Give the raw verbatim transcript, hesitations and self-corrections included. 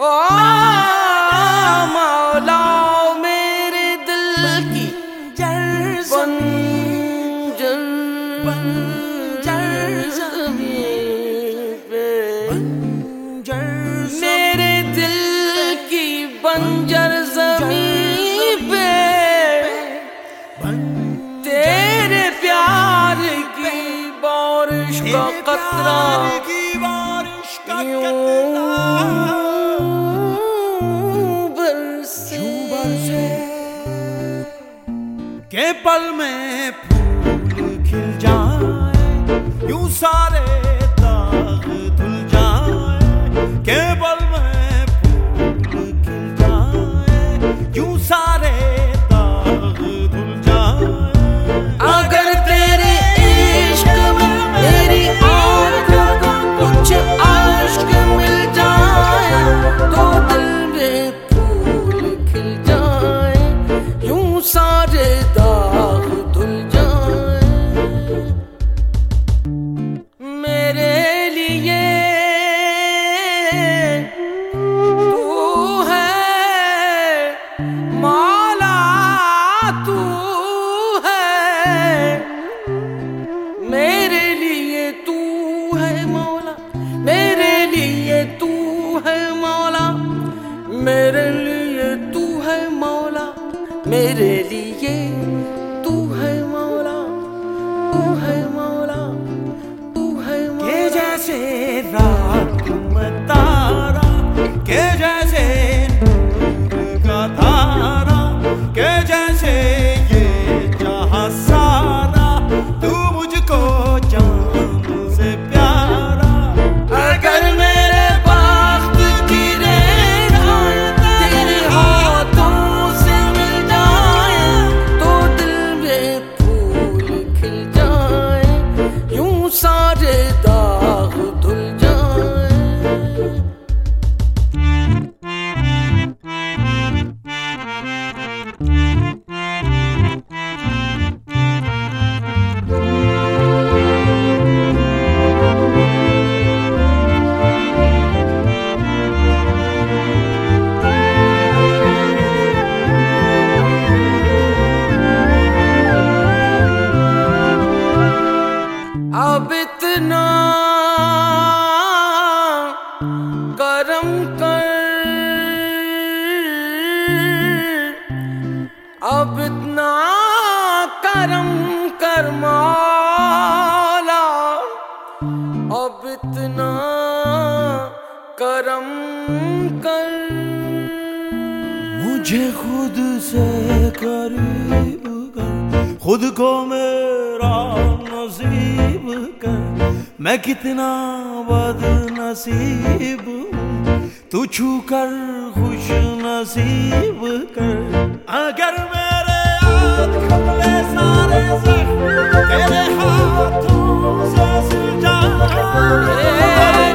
ओ मौला मेरे दिल की बंजर ज़मीं पे, मेरे दिल की बंजर ज़मीं पे तेरे प्यार की बारिश का कतरा के पल में फूल खिल जाए, यूं सारे दाग धुल जाए। के पल में फूल खिल जाए, यूं सारे दाग धुल जाए। अगर तेरे इश्क में मेरी आँखों को कुछ आश्क मिल जाए तो दिल में फूल खिल जाए, यूं सारे दाग धुल जाए। मेरे लिए तू है मौला, तू है मेरे लिए, तू है मौला मेरे लिए, तू है मौला मेरे लिए, तू है मौला मेरे लिए, तू है मौला, तू है मौला, तू है मौला। के जैसे रात में तारा, के जैसे नूर का तारा, के जैसे ये जहां सारा, तू मुझको जान से प्यारा। अगर मेरे बख्त की रेखाएं तेरे हाथों से मिल जाए तो दिल में फूल खिल जाए, यूं सारे दाग धुल जाए। अब इतना करम कर, अब इतना करम कर मौला, अब इतना करम कर। मुझे खुद से करीब कर, खुद को मेरा नसीब कर। मैं कितना बदनसीब हूँ, तू छू कर खुश नसीब कर। अगर मेरे हाथ खुले सारे जख्म तेरे हाथों से सिल जाए,